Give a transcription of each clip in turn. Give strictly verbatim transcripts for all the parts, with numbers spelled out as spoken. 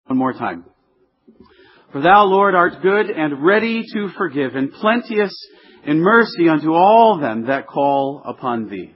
One more time. For thou, Lord, art good and ready to forgive, and plenteous in mercy unto all them that call upon thee.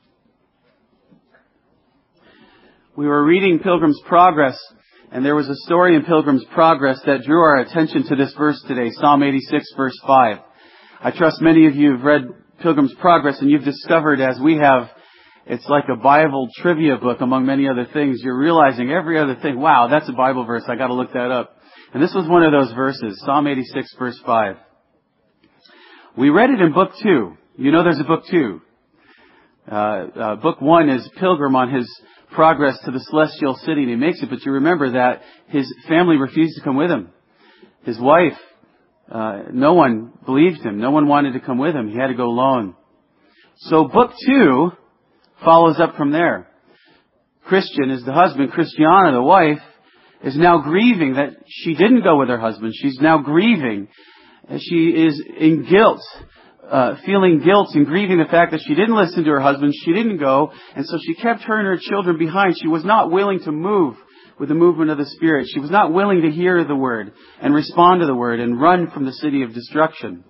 We were reading Pilgrim's Progress, and there was a story in Pilgrim's Progress that drew our attention to this verse today, Psalm eighty-six, verse five. I trust many of you have read Pilgrim's Progress, and you've discovered, as we have, it's like a Bible trivia book among many other things. You're realizing every other thing, wow, that's a Bible verse, I got to look that up. And this was one of those verses, Psalm eighty-six, verse five. We read it in book two. You know there's a book two. Uh, uh, book one is Pilgrim on his progress to the celestial city, and he makes it, but you remember that his family refused to come with him. His wife, uh, no one believed him. No one wanted to come with him. He had to go alone. So book two follows up from there. Christian is the husband. Christiana, the wife, is now grieving that she didn't go with her husband. She's now grieving. She is in guilt. Uh, feeling guilt and grieving the fact that she didn't listen to her husband, she didn't go, and so she kept her and her children behind. She was not willing to move with the movement of the Spirit. She was not willing to hear the Word and respond to the Word and run from the city of destruction.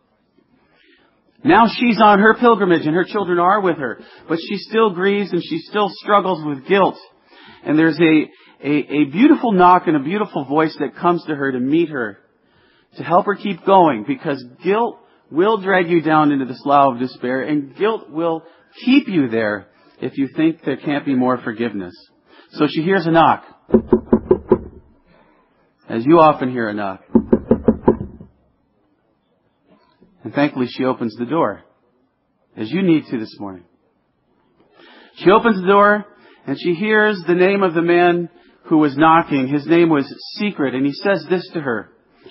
Now she's on her pilgrimage and her children are with her, but she still grieves and she still struggles with guilt. And there's a, a, a beautiful knock and a beautiful voice that comes to her to meet her, to help her keep going, because guilt will drag you down into the slough of despair, and guilt will keep you there if you think there can't be more forgiveness. So she hears a knock, as you often hear a knock. And thankfully she opens the door, as you need to this morning. She opens the door, and she hears the name of the man who was knocking. His name was Secret, and he says this to her.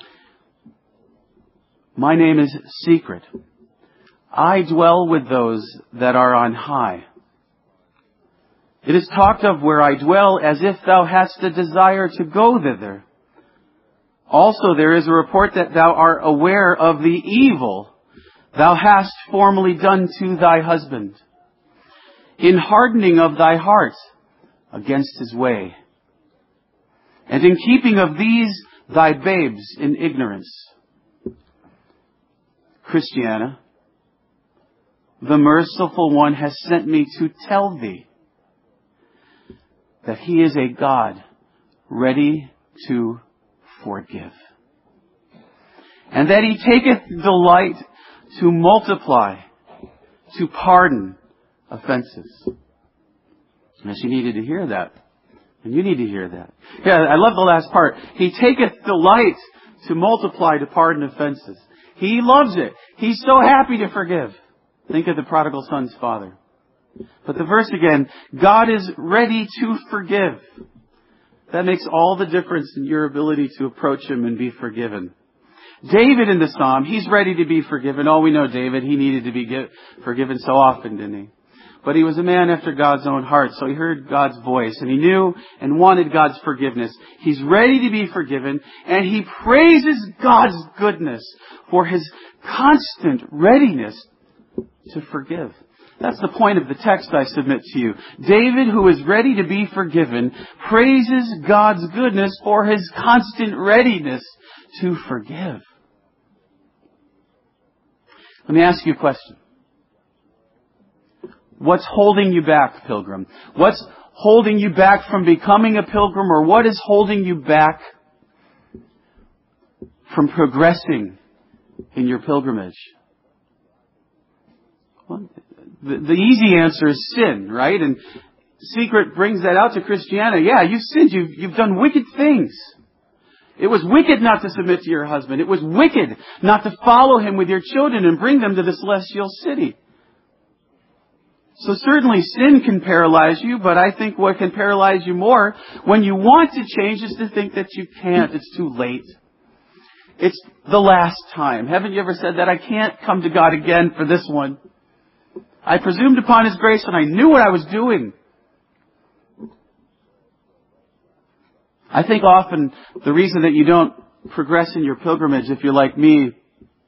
My name is Secret. I dwell with those that are on high. It is talked of where I dwell as if thou hadst a desire to go thither. Also there is a report that thou art aware of the evil thou hast formerly done to thy husband, in hardening of thy heart against his way, and in keeping of these thy babes in ignorance. Christiana, the merciful one has sent me to tell thee that he is a God ready to forgive, and that he taketh delight to multiply, to pardon offenses. And she needed to hear that. And you need to hear that. Yeah, I love the last part. He taketh delight to multiply, to pardon offenses. He loves it. He's so happy to forgive. Think of the prodigal son's father. But the verse again, God is ready to forgive. That makes all the difference in your ability to approach Him and be forgiven. David in the Psalm, he's ready to be forgiven. Oh, we know David. He needed to be forgiven so often, didn't he? But he was a man after God's own heart, so he heard God's voice, and he knew and wanted God's forgiveness. He's ready to be forgiven, and he praises God's goodness for His constant readiness to forgive. That's the point of the text I submit to you. David, who is ready to be forgiven, praises God's goodness for His constant readiness to forgive. Let me ask you a question. What's holding you back, pilgrim? What's holding you back from becoming a pilgrim, or what is holding you back from progressing in your pilgrimage? Well, the, the easy answer is sin, right? And Secret brings that out to Christiana. Yeah, you've sinned. You've, you've done wicked things. It was wicked not to submit to your husband. It was wicked not to follow him with your children and bring them to the celestial city. So certainly sin can paralyze you, but I think what can paralyze you more when you want to change is to think that you can't. It's too late. It's the last time. Haven't you ever said that? I can't come to God again for this one. I presumed upon His grace and I knew what I was doing. I think often the reason that you don't progress in your pilgrimage, if you're like me,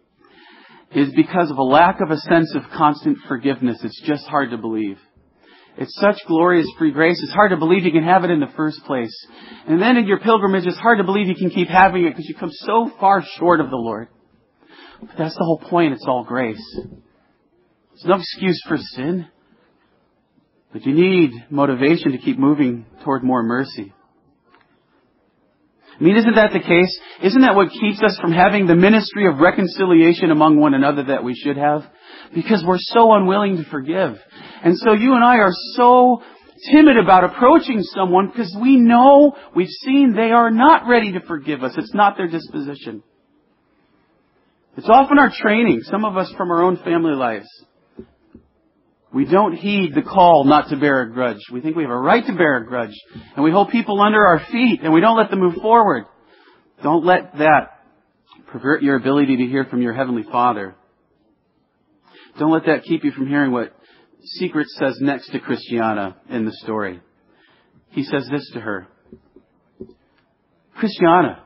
is because of a lack of a sense of constant forgiveness. It's just hard to believe. It's such glorious free grace. It's hard to believe you can have it in the first place. And then in your pilgrimage, it's hard to believe you can keep having it because you come so far short of the Lord. But that's the whole point. It's all grace. There's no excuse for sin. But you need motivation to keep moving toward more mercy. I mean, isn't that the case? Isn't that what keeps us from having the ministry of reconciliation among one another that we should have? Because we're so unwilling to forgive. And so you and I are so timid about approaching someone because we know, we've seen they are not ready to forgive us. It's not their disposition. It's often our training, some of us from our own family lives. We don't heed the call not to bear a grudge. We think we have a right to bear a grudge. And we hold people under our feet and we don't let them move forward. Don't let that pervert your ability to hear from your Heavenly Father. Don't let that keep you from hearing what Secret says next to Christiana in the story. He says this to her. Christiana,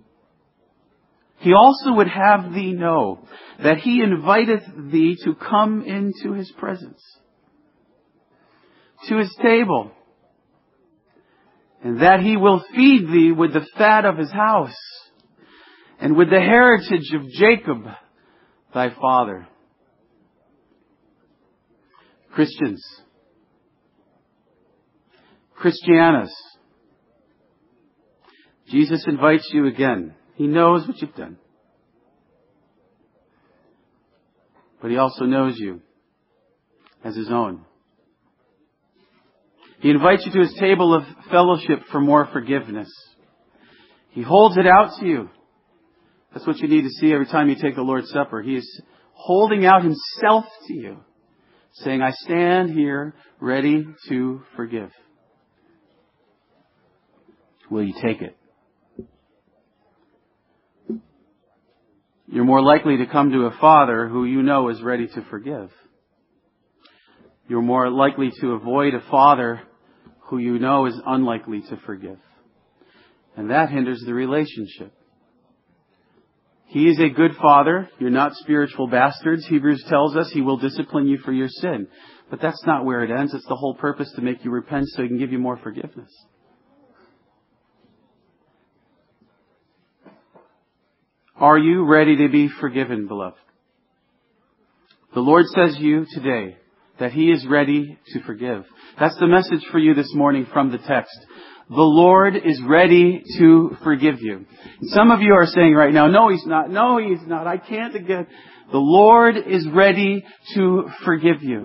He also would have thee know that He inviteth thee to come into His presence, to His table, and that He will feed thee with the fat of His house, and with the heritage of Jacob, thy father. Christians, Christianas, Jesus invites you again. He knows what you've done. But He also knows you as His own. He invites you to His table of fellowship for more forgiveness. He holds it out to you. That's what you need to see every time you take the Lord's Supper. He is holding out Himself to you, saying, I stand here ready to forgive. Will you take it? You're more likely to come to a Father who you know is ready to forgive. You're more likely to avoid a Father who you know is unlikely to forgive. And that hinders the relationship. He is a good Father. You're not spiritual bastards. Hebrews tells us He will discipline you for your sin. But that's not where it ends. It's the whole purpose to make you repent so He can give you more forgiveness. Are you ready to be forgiven, beloved? The Lord says to you today that He is ready to forgive. That's the message for you this morning from the text. The Lord is ready to forgive you. And some of you are saying right now, no, He's not. No, He's not. I can't again. The Lord is ready to forgive you.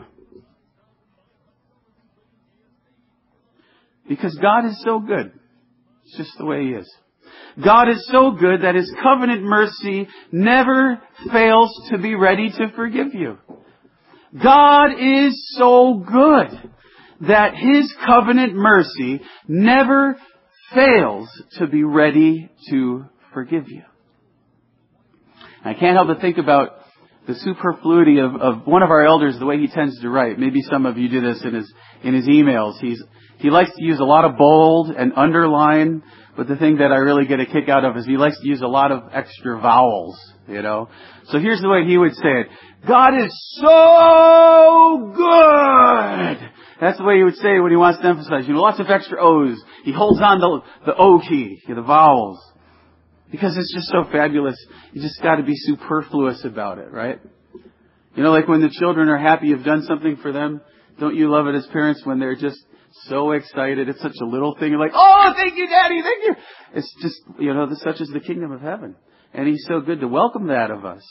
Because God is so good. It's just the way He is. God is so good that His covenant mercy never fails to be ready to forgive you. God is so good that His covenant mercy never fails to be ready to forgive you. I can't help but think about the superfluity of, of one of our elders, the way he tends to write. Maybe some of you do this in his in his emails. He's he likes to use a lot of bold and underline. But the thing that I really get a kick out of is he likes to use a lot of extra vowels, you know. So here's the way he would say it. God is so good. That's the way he would say it when he wants to emphasize. You know, lots of extra O's. He holds on to the O key, the vowels. Because it's just so fabulous. You just got to be superfluous about it, right? You know, like when the children are happy you've done something for them. Don't you love it as parents when they're just so excited? It's such a little thing. You're like, oh, thank you, Daddy, thank you. It's just, you know, such is the kingdom of heaven. And He's so good to welcome that of us.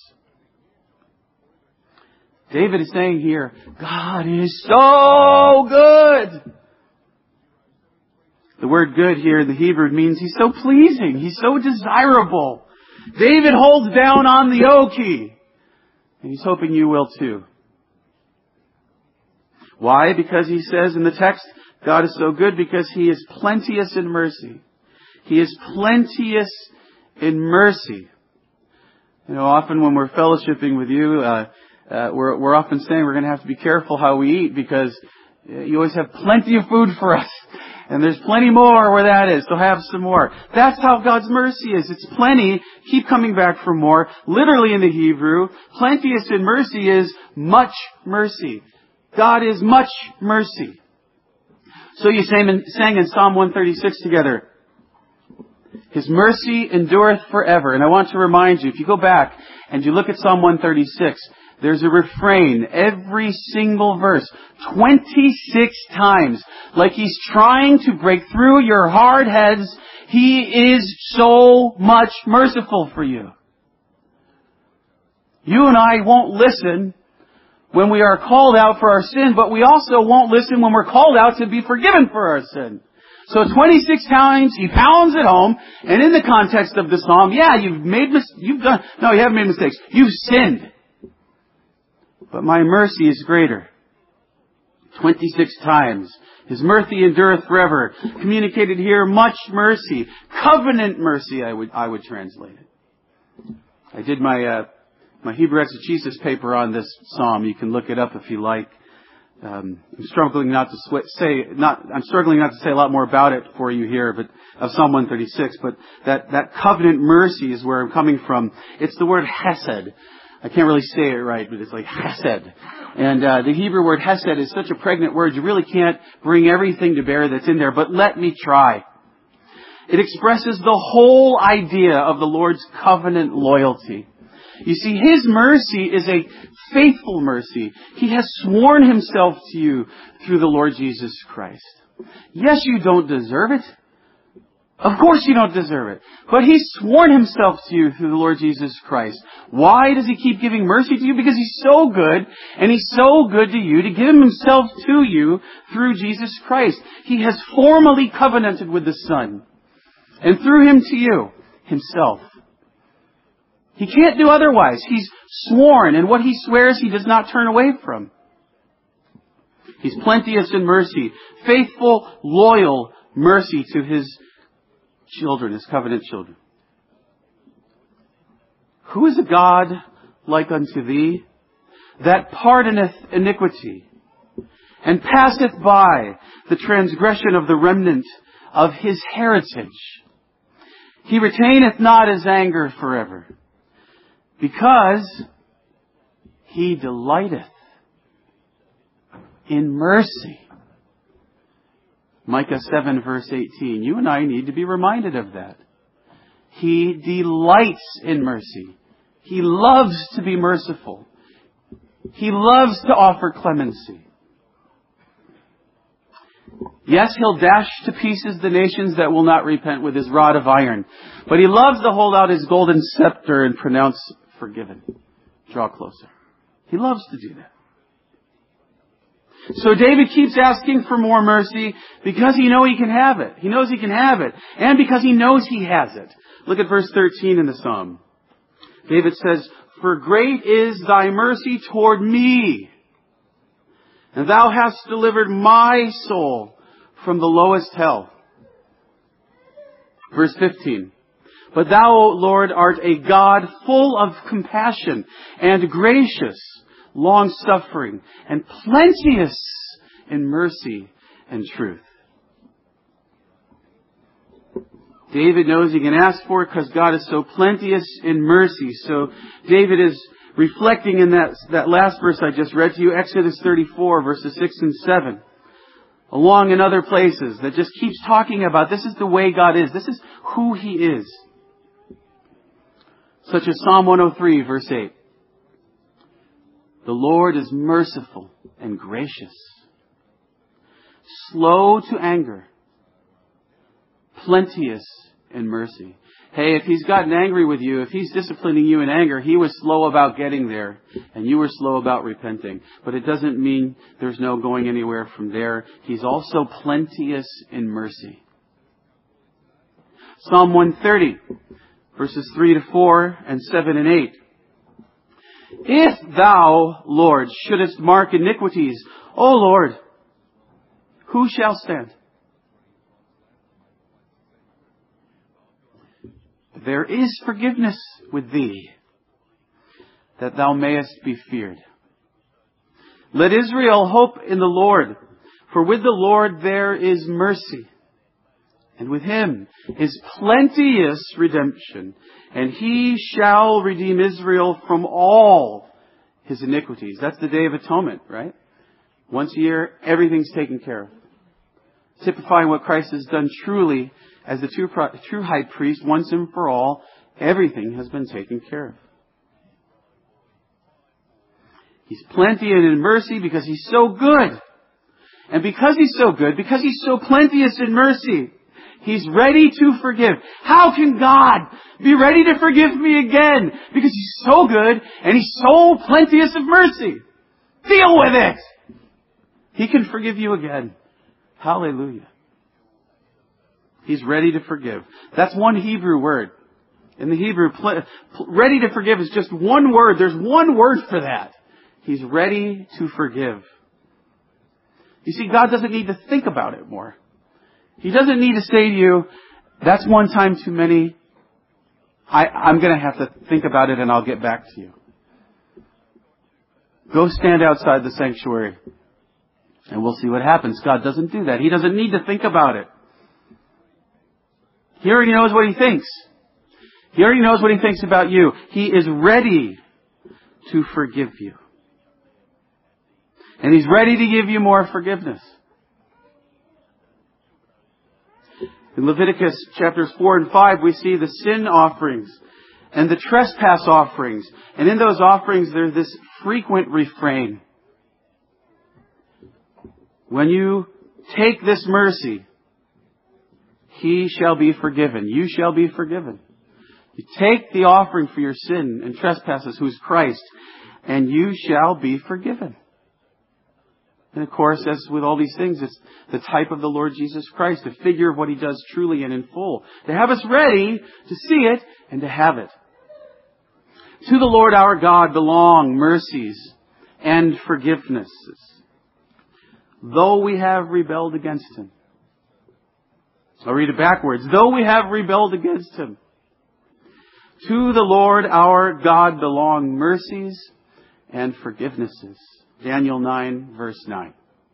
David is saying here, God is so good. The word good here in the Hebrew means He's so pleasing. He's so desirable. David holds down on the O key. And he's hoping you will too. Why? Because he says in the text, God is so good because He is plenteous in mercy. He is plenteous in mercy. You know, often when we're fellowshipping with you, uh, uh, we're, we're often saying we're going to have to be careful how we eat because you always have plenty of food for us. And there's plenty more where that is, so have some more. That's how God's mercy is. It's plenty. Keep coming back for more. Literally in the Hebrew, plenteous in mercy is much mercy. God is much mercy. So you sang in, sang in Psalm one thirty-six together. His mercy endureth forever. And I want to remind you, if you go back and you look at Psalm one thirty-six, there's a refrain every single verse, twenty-six times, like He's trying to break through your hard heads. He is so much merciful for you. You and I won't listen when we are called out for our sin, but we also won't listen when we're called out to be forgiven for our sin. So twenty-six times He pounds it home, and in the context of the psalm, yeah, you've made mis- you've done, no, you haven't made mistakes. You've sinned. But my mercy is greater. twenty-six times. His mercy endureth forever. Communicated here, much mercy. Covenant mercy, I would, I would translate it. I did my, uh, my Hebrew exegesis paper on this psalm. You can look it up if you like. Um, I'm struggling not to sw- say, not, I'm struggling not to say a lot more about it for you here, but, of Psalm one thirty-six, but that, that covenant mercy is where I'm coming from. It's the word hesed. I can't really say it right, but it's like hesed. And uh, the Hebrew word hesed is such a pregnant word, you really can't bring everything to bear that's in there, but let me try. It expresses the whole idea of the Lord's covenant loyalty. You see, His mercy is a faithful mercy. He has sworn Himself to you through the Lord Jesus Christ. Yes, you don't deserve it. Of course you don't deserve it. But He's sworn Himself to you through the Lord Jesus Christ. Why does He keep giving mercy to you? Because He's so good, and He's so good to you to give Himself to you through Jesus Christ. He has formally covenanted with the Son, and through Him to you, Himself. He can't do otherwise. He's sworn, and what He swears He does not turn away from. He's plenteous in mercy, faithful, loyal mercy to His children, His covenant children. Who is a God like unto thee, that pardoneth iniquity, and passeth by the transgression of the remnant of His heritage? He retaineth not His anger forever, because He delighteth in mercy. Micah seven verse eighteen. You and I need to be reminded of that. He delights in mercy. He loves to be merciful. He loves to offer clemency. Yes, He'll dash to pieces the nations that will not repent with His rod of iron. But He loves to hold out His golden scepter and pronounce forgiven. Draw closer. He loves to do that. So David keeps asking for more mercy because he knows he can have it. He knows he can have it. And because he knows he has it. Look at verse thirteen in the Psalm. David says, "For great is thy mercy toward me, and thou hast delivered my soul from the lowest hell." Verse fifteen. "But thou, O Lord, art a God full of compassion and gracious, long-suffering, and plenteous in mercy and truth." David knows he can ask for it because God is so plenteous in mercy. So David is reflecting in that, that last verse I just read to you, Exodus thirty-four, verses six and seven. Along in other places that just keeps talking about this is the way God is. This is who He is. Such as Psalm one oh three, verse eight. "The Lord is merciful and gracious, slow to anger, plenteous in mercy." Hey, if He's gotten angry with you, if He's disciplining you in anger, He was slow about getting there, and you were slow about repenting. But it doesn't mean there's no going anywhere from there. He's also plenteous in mercy. Psalm one thirty, verses three to four and seven and eight. "If thou, Lord, shouldest mark iniquities, O Lord, who shall stand? There is forgiveness with thee, that thou mayest be feared. Let Israel hope in the Lord, for with the Lord there is mercy, and with Him is plenteous redemption, and He shall redeem Israel from all his iniquities." That's the Day of Atonement, right? Once a year, everything's taken care of. typifying what Christ has done truly as the true, true high priest once and for all. Everything has been taken care of. He's plenteous in mercy because He's so good. And because He's so good, because He's so plenteous in mercy, He's ready to forgive. How can God be ready to forgive me again? Because He's so good and He's so plenteous of mercy. Deal with it! He can forgive you again. Hallelujah. He's ready to forgive. That's one Hebrew word. In the Hebrew, pl- pl- ready to forgive is just one word. There's one word for that. He's ready to forgive. You see, God doesn't need to think about it more. He doesn't need to say to you, that's one time too many. I, I'm going to have to think about it and I'll get back to you. Go stand outside the sanctuary and we'll see what happens. God doesn't do that. He doesn't need to think about it. He already knows what He thinks. He already knows what He thinks about you. He is ready to forgive you. And He's ready to give you more forgiveness. In Leviticus chapters four and five, we see the sin offerings and the trespass offerings. And in those offerings, there's this frequent refrain. When you take this mercy, he shall be forgiven. You shall be forgiven. You take the offering for your sin and trespasses, who is Christ, and you shall be forgiven. And of course, as with all these things, it's the type of the Lord Jesus Christ, a figure of what He does truly and in full, to have us ready to see it and to have it. To the Lord our God belong mercies and forgivenesses, though we have rebelled against Him. I'll read it backwards. Though we have rebelled against Him. To the Lord our God belong mercies and forgivenesses. Daniel nine, verse nine.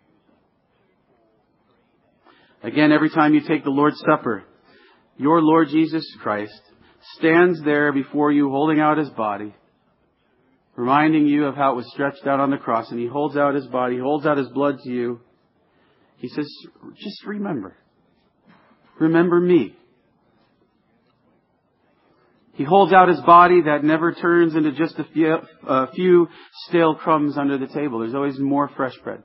Again, every time you take the Lord's Supper, your Lord Jesus Christ stands there before you holding out His body, reminding you of how it was stretched out on the cross, and He holds out His body, holds out His blood to you. He says, just remember. Remember me. He holds out His body that never turns into just a few, a few stale crumbs under the table. There's always more fresh bread.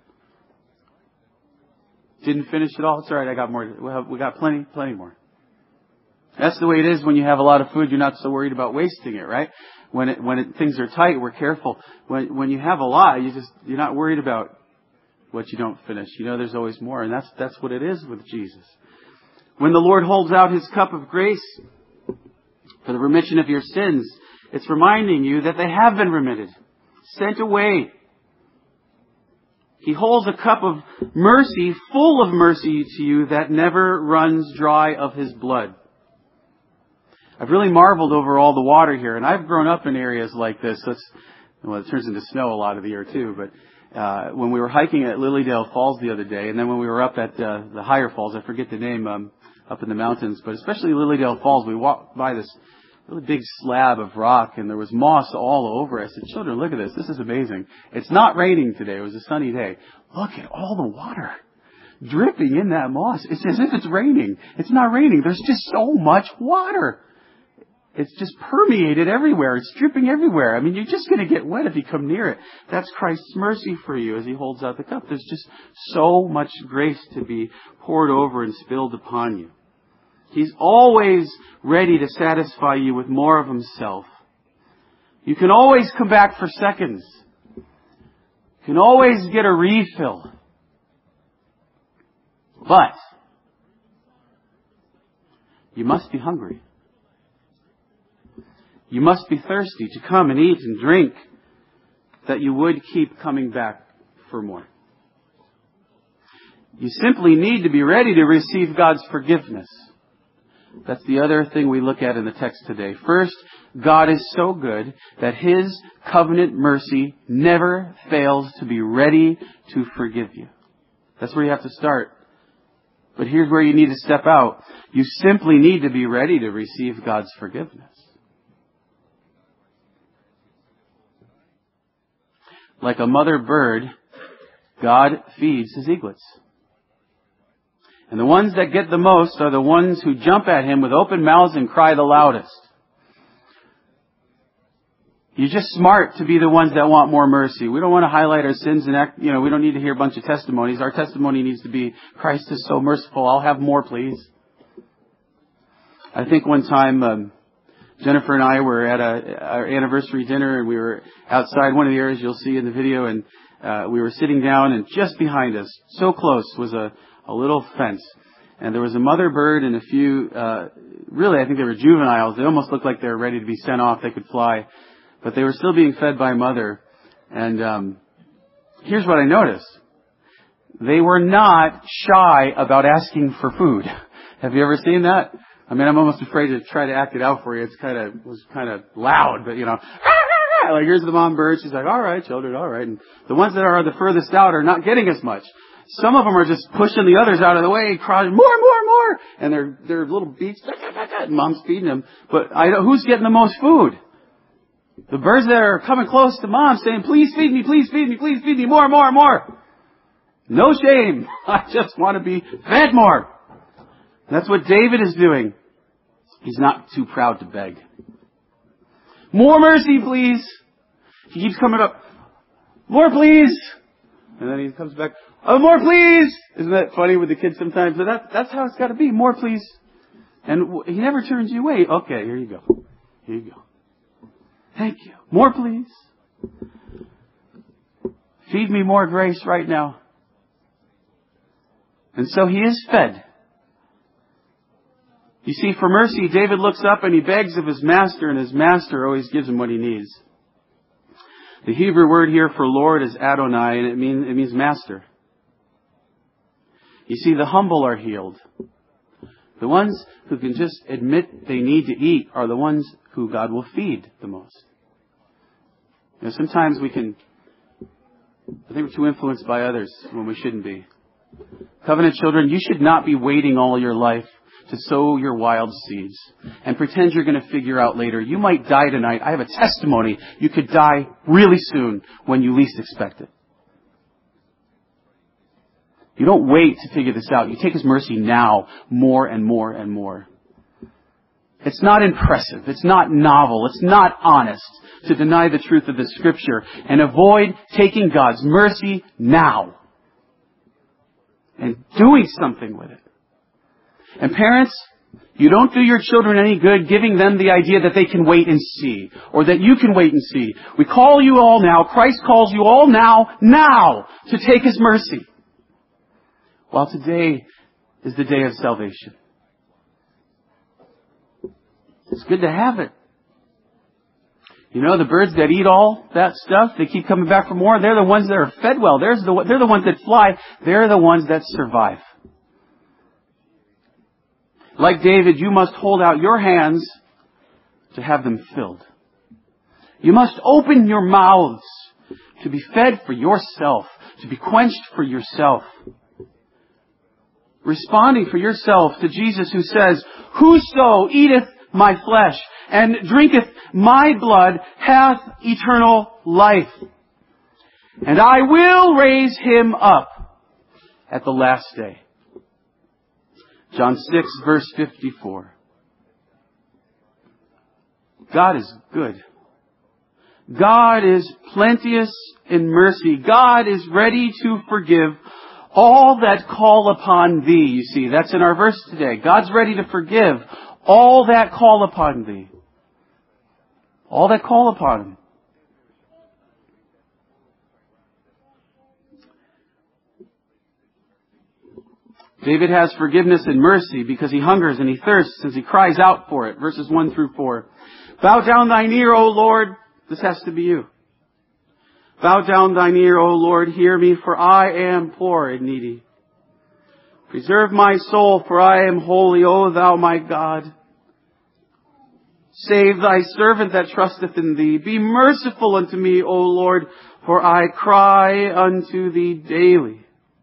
Didn't finish it all? It's all right, I got more. We, have, we got plenty, plenty more. That's the way it is when you have a lot of food. You're not so worried about wasting it, right? When it, when it, things are tight, we're careful. When when you have a lot, you just you're not worried about what you don't finish. You know, there's always more, and that's that's what it is with Jesus. When the Lord holds out His cup of grace for the remission of your sins, it's reminding you that they have been remitted, sent away. He holds a cup of mercy, full of mercy to you, that never runs dry of His blood. I've really marveled over all the water here, and I've grown up in areas like this. So it's, well, it turns into snow a lot of the year too, but uh, when we were hiking at Lilydale Falls the other day, and then when we were up at uh, the higher falls, I forget the name, um, up in the mountains, but especially Lilydale Falls, we walked by this really big slab of rock, and there was moss all over. I said, children, look at this. This is amazing. It's not raining today. It was a sunny day. Look at all the water dripping in that moss. It's as if it's raining. It's not raining. There's just so much water. It's just permeated everywhere. It's dripping everywhere. I mean, you're just going to get wet if you come near it. That's Christ's mercy for you as He holds out the cup. There's just so much grace to be poured over and spilled upon you. He's always ready to satisfy you with more of Himself. You can always come back for seconds. You can always get a refill. But you must be hungry. You must be thirsty to come and eat and drink, that you would keep coming back for more. You simply need to be ready to receive God's forgiveness. That's the other thing we look at in the text today. First, God is so good that His covenant mercy never fails to be ready to forgive you. That's where you have to start. But here's where you need to step out. You simply need to be ready to receive God's forgiveness. Like a mother bird, God feeds His eaglets. And the ones that get the most are the ones who jump at Him with open mouths and cry the loudest. You're just smart to be the ones that want more mercy. We don't want to highlight our sins and act, you know, we don't need to hear a bunch of testimonies. Our testimony needs to be, Christ is so merciful, I'll have more, please. I think one time, um, Jennifer and I were at a, our anniversary dinner, and we were outside one of the areas you'll see in the video, and uh, we were sitting down, and just behind us, so close, was a, a little fence. And there was a mother bird and a few, uh, really I think they were juveniles. They almost looked like they were ready to be sent off. They could fly. But they were still being fed by mother. And um, here's what I noticed. They were not shy about asking for food. Have you ever seen that? I mean, I'm almost afraid to try to act it out for you. It's kind of, it was kind of loud, but you know, like here's the mom bird. She's like, all right, children, all right. And the ones that are the furthest out are not getting as much. Some of them are just pushing the others out of the way, crying, more, more, more. And they're, they're little beaks, and mom's feeding them. But I don't, who's getting the most food? The birds that are coming close to mom saying, please feed me, please feed me, please feed me, more, more, more. No shame. I just want to be fed more. That's what David is doing. He's not too proud to beg. More mercy, please. He keeps coming up. More, please. And then he comes back. Oh, more, please. Isn't that funny with the kids sometimes? But that, that's how it's got to be. More, please. And he never turns you away. Okay, here you go. Here you go. Thank you. More, please. Feed me more grace right now. And so he is fed. You see, for mercy, David looks up and he begs of his master, and his master always gives him what he needs. The Hebrew word here for Lord is Adonai, and it means, it means master. You see, the humble are healed. The ones who can just admit they need to eat are the ones who God will feed the most. You know, sometimes we can, I think we're too influenced by others when we shouldn't be. Covenant children, you should not be waiting all your life to sow your wild seeds and pretend you're going to figure out later. You might die tonight. I have a testimony. You could die really soon when you least expect it. You don't wait to figure this out. You take His mercy now, more and more and more. It's not impressive. It's not novel. It's not honest to deny the truth of the Scripture and avoid taking God's mercy now and doing something with it. And parents, you don't do your children any good giving them the idea that they can wait and see, or that you can wait and see. We call you all now, Christ calls you all now, now, to take His mercy. While today is the day of salvation. It's good to have it. You know, the birds that eat all that stuff, they keep coming back for more. They're the ones that are fed well. There's the, they're the ones that fly. They're the ones that survive. Like David, you must hold out your hands to have them filled. You must open your mouths to be fed for yourself, to be quenched for yourself. Responding for yourself to Jesus, who says, whoso eateth my flesh and drinketh my blood hath eternal life, and I will raise him up at the last day. John six, verse fifty-four. God is good. God is plenteous in mercy. God is ready to forgive all that call upon thee. You see, that's in our verse today. God's ready to forgive all that call upon thee. All that call upon Him. David has forgiveness and mercy because he hungers and he thirsts as he cries out for it. Verses one through four. Bow down thine ear, O Lord. This has to be you. Bow down thine ear, O Lord. Hear me, for I am poor and needy. Preserve my soul, for I am holy, O thou my God. Save thy servant that trusteth in thee. Be merciful unto me, O Lord, for I cry unto thee daily.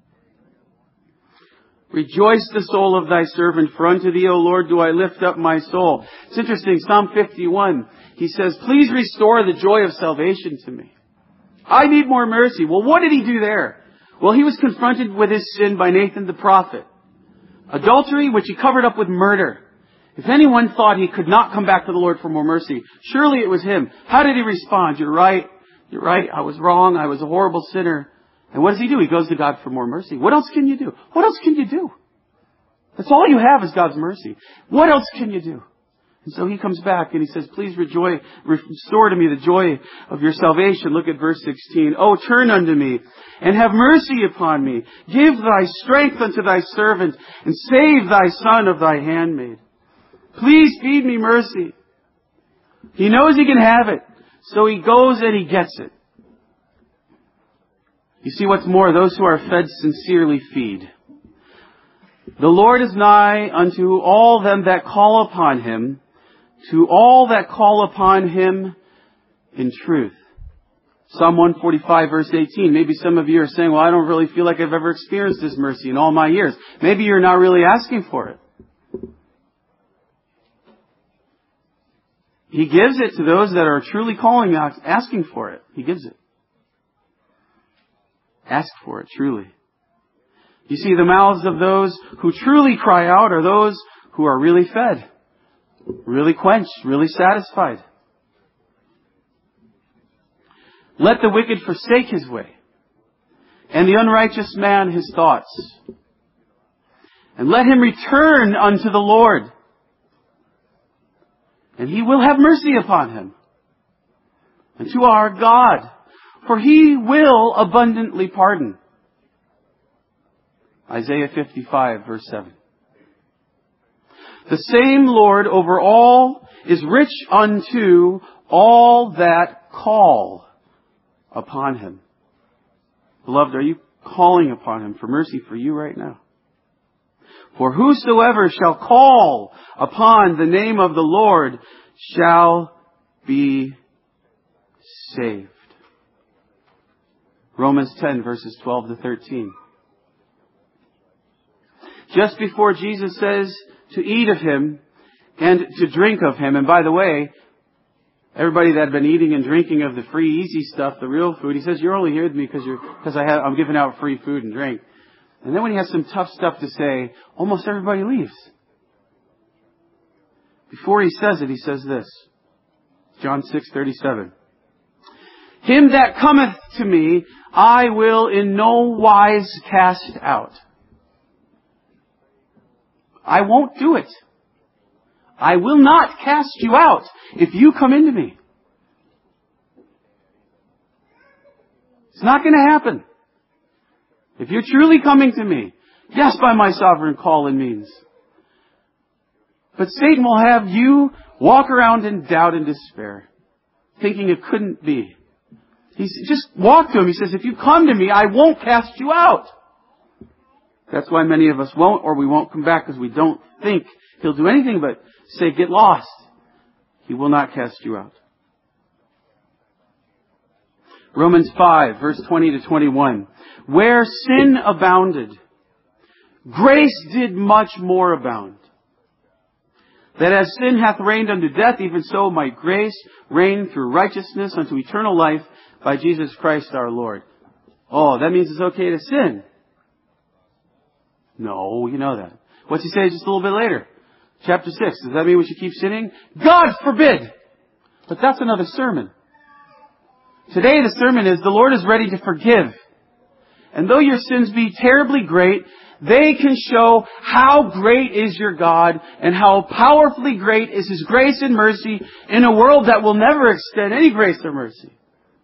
Rejoice the soul of thy servant, for unto thee, O Lord, do I lift up my soul. It's interesting, Psalm fifty-one, he says, please restore the joy of salvation to me. I need more mercy. Well, what did he do there? Well, he was confronted with his sin by Nathan the prophet. Adultery, which he covered up with murder. If anyone thought he could not come back to the Lord for more mercy, surely it was him. How did he respond? You're right. You're right. I was wrong. I was a horrible sinner. And what does he do? He goes to God for more mercy. What else can you do? What else can you do? That's all you have is God's mercy. What else can you do? And so he comes back and he says, please rejoice, restore to me the joy of your salvation. Look at verse sixteen. Oh, turn unto me and have mercy upon me. Give thy strength unto thy servant and save thy son of thy handmaid. Please feed me mercy. He knows he can have it. So he goes and he gets it. You see what's more, those who are fed sincerely feed. The Lord is nigh unto all them that call upon him, to all that call upon him in truth. Psalm one forty-five verse eighteen. Maybe some of you are saying, well, I don't really feel like I've ever experienced this mercy in all my years. Maybe you're not really asking for it. He gives it to those that are truly calling out, asking for it. He gives it. Ask for it, truly. You see, the mouths of those who truly cry out are those who are really fed, really quenched, really satisfied. Let the wicked forsake his way, and the unrighteous man his thoughts. And let him return unto the Lord, and he will have mercy upon him, and to our God, for he will abundantly pardon. Isaiah fifty-five verse seven. The same Lord over all is rich unto all that call upon him. Beloved, are you calling upon him for mercy for you right now? For whosoever shall call upon the name of the Lord shall be saved. Romans ten verses twelve to thirteen. Just before Jesus says to eat of him and to drink of him, and by the way, everybody that had been eating and drinking of the free, easy stuff, the real food, he says, you're only here with me because you're, because I have, I'm giving out free food and drink. And then when he has some tough stuff to say, almost everybody leaves. Before he says it, he says this. John six thirty-seven. Him that cometh to me, I will in no wise cast out. I won't do it. I will not cast you out if you come into me. It's not going to happen. If you're truly coming to me, yes, by my sovereign call and means. But Satan will have you walk around in doubt and despair, thinking it couldn't be. He's just walk to him. He says, if you come to me, I won't cast you out. That's why many of us won't, or we won't come back because we don't think he'll do anything but say, get lost. He will not cast you out. Romans five, verse twenty to twenty-one. Where sin abounded, grace did much more abound. That as sin hath reigned unto death, even so might grace reign through righteousness unto eternal life by Jesus Christ our Lord. Oh, that means it's okay to sin. No, you know that. What's he say just a little bit later? Chapter six. Does that mean we should keep sinning? God forbid! But that's another sermon. Today the sermon is the Lord is ready to forgive. And though your sins be terribly great, they can show how great is your God and how powerfully great is His grace and mercy in a world that will never extend any grace or mercy.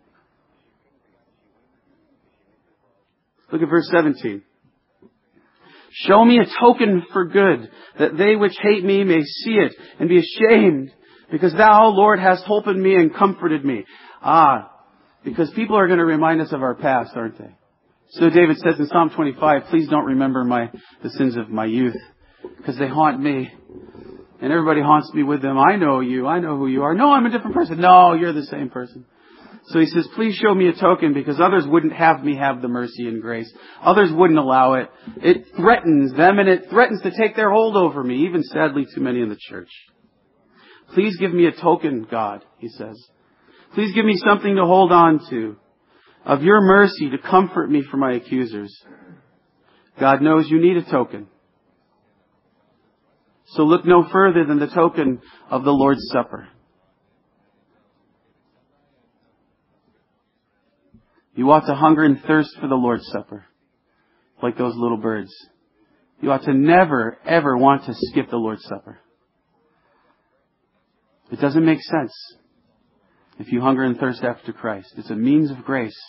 Look at verse seventeen. Show me a token for good, that they which hate me may see it and be ashamed, because thou, Lord, hast holpen me and comforted me. Ah, because people are going to remind us of our past, aren't they? So David says in Psalm twenty-five, please don't remember my the sins of my youth, because they haunt me. And everybody haunts me with them. I know you. I know who you are. No, I'm a different person. No, you're the same person. So he says, please show me a token, because others wouldn't have me have the mercy and grace. Others wouldn't allow it. It threatens them, and it threatens to take their hold over me, even sadly too many in the church. Please give me a token, God, he says. Please give me something to hold on to, of your mercy to comfort me from my accusers. God knows you need a token. So look no further than the token of the Lord's Supper. You ought to hunger and thirst for the Lord's Supper, like those little birds. You ought to never, ever want to skip the Lord's Supper. It doesn't make sense if you hunger and thirst after Christ. It's a means of grace.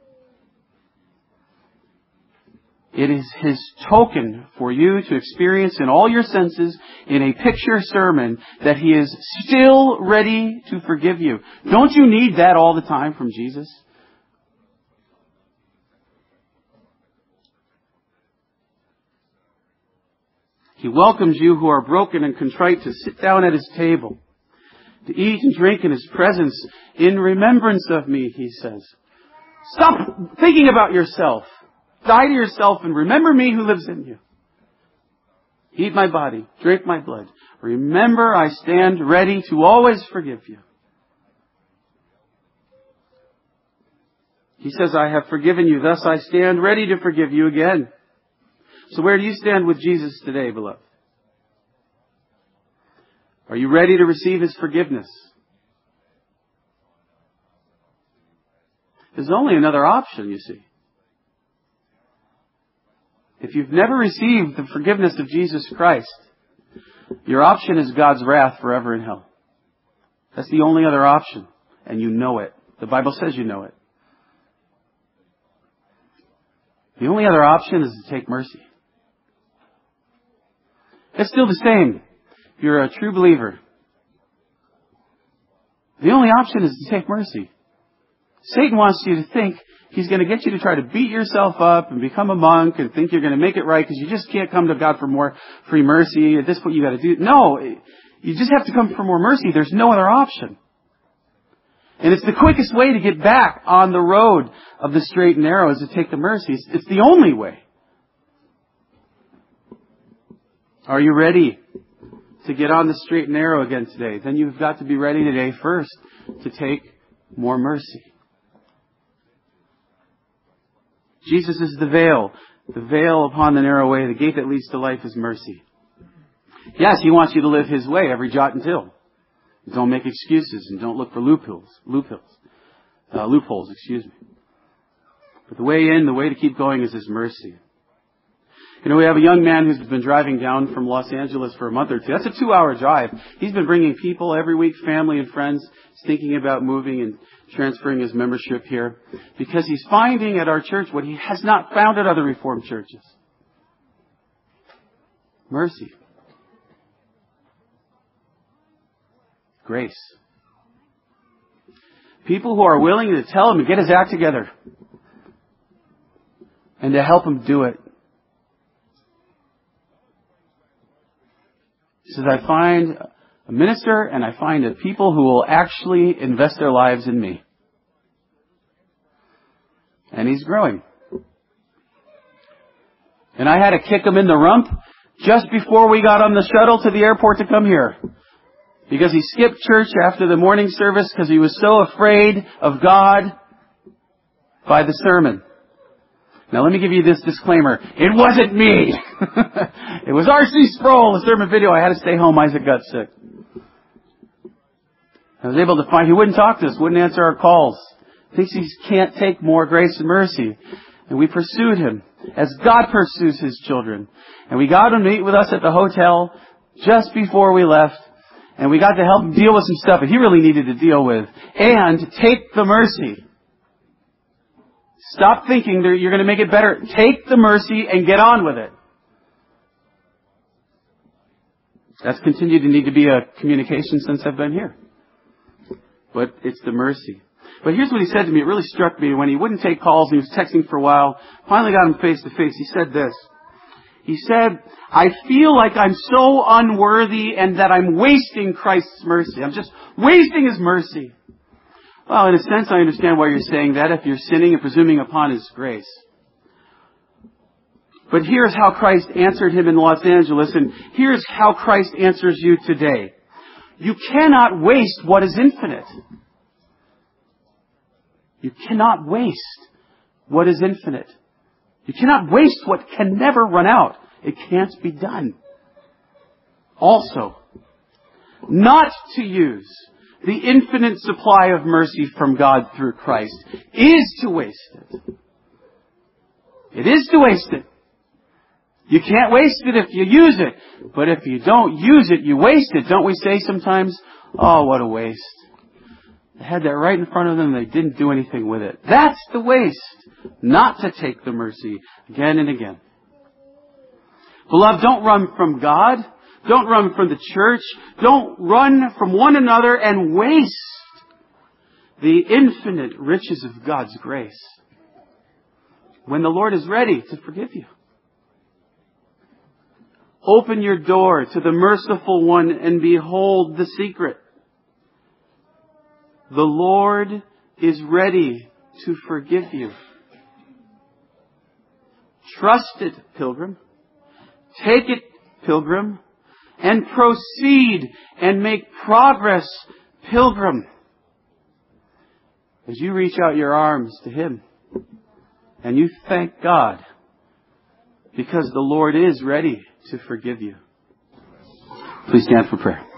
It is His token for you to experience in all your senses in a picture sermon that He is still ready to forgive you. Don't you need that all the time from Jesus? He welcomes you who are broken and contrite to sit down at His table, to eat and drink in His presence in remembrance of me, He says. Stop thinking about yourself. Die to yourself and remember me who lives in you. Eat my body, drink my blood. Remember, I stand ready to always forgive you. He says, I have forgiven you, thus I stand ready to forgive you again. So where do you stand with Jesus today, beloved? Are you ready to receive His forgiveness? There's only another option, you see. If you've never received the forgiveness of Jesus Christ, your option is God's wrath forever in hell. That's the only other option. And you know it. The Bible says you know it. The only other option is to take mercy. It's still the same. If you're a true believer, the only option is to take mercy. Satan wants you to think he's going to get you to try to beat yourself up and become a monk and think you're going to make it right because you just can't come to God for more free mercy. At this point, you got to do... No, you just have to come for more mercy. There's no other option. And it's the quickest way to get back on the road of the straight and narrow is to take the mercy. It's, it's the only way. Are you ready to get on the straight and narrow again today? Then you've got to be ready today first to take more mercy. Jesus is the veil. The veil upon the narrow way. The gate that leads to life is mercy. Yes, He wants you to live His way, every jot and tittle. Don't make excuses and don't look for loopholes. Loopholes. Uh, loopholes, excuse me. But the way in, the way to keep going is His mercy. You know, we have a young man who's been driving down from Los Angeles for a month or two. That's a two-hour drive. He's been bringing people every week, family and friends, thinking about moving and transferring his membership here because he's finding at our church what he has not found at other Reformed churches. Mercy. Grace. People who are willing to tell him to get his act together and to help him do it. He says, I find a minister and I find a people who will actually invest their lives in me. And he's growing. And I had to kick him in the rump just before we got on the shuttle to the airport to come here. Because he skipped church after the morning service because he was so afraid of God by the sermon. Now let me give you this disclaimer. It wasn't me. It was R C Sproul, the sermon video. I had to stay home. Isaac got sick. I was able to find, he wouldn't talk to us, wouldn't answer our calls. Thinks he can't take more grace and mercy. And we pursued him as God pursues His children. And we got him to meet with us at the hotel just before we left. And we got to help him deal with some stuff that he really needed to deal with. And take the mercy. Stop thinking that you're going to make it better. Take the mercy and get on with it. That's continued to need to be a communication since I've been here. But it's the mercy. But here's what he said to me. It really struck me when he wouldn't take calls and he was texting for a while. Finally got him face to face. He said this. He said, I feel like I'm so unworthy and that I'm wasting Christ's mercy. I'm just wasting His mercy. Well, in a sense, I understand why you're saying that if you're sinning and presuming upon His grace. But here's how Christ answered him in Los Angeles, and here's how Christ answers you today. You cannot waste what is infinite. You cannot waste what is infinite. You cannot waste what can never run out. It can't be done. also not to use the infinite supply of mercy from God through Christ is to waste it. It is to waste it. You can't waste it if you use it. But if you don't use it, you waste it. Don't we say sometimes, oh, what a waste. They had that right in front of them and they didn't do anything with it. That's the waste. Not to take the mercy again and again. Beloved, don't run from God. Don't run from the church. Don't run from one another and waste the infinite riches of God's grace when the Lord is ready to forgive you. Open your door to the merciful one and behold the secret. The Lord is ready to forgive you. Trust it, pilgrim. Take it, pilgrim. And proceed and make progress, pilgrim. As you reach out your arms to Him and you thank God because the Lord is ready to forgive you. Please stand for prayer.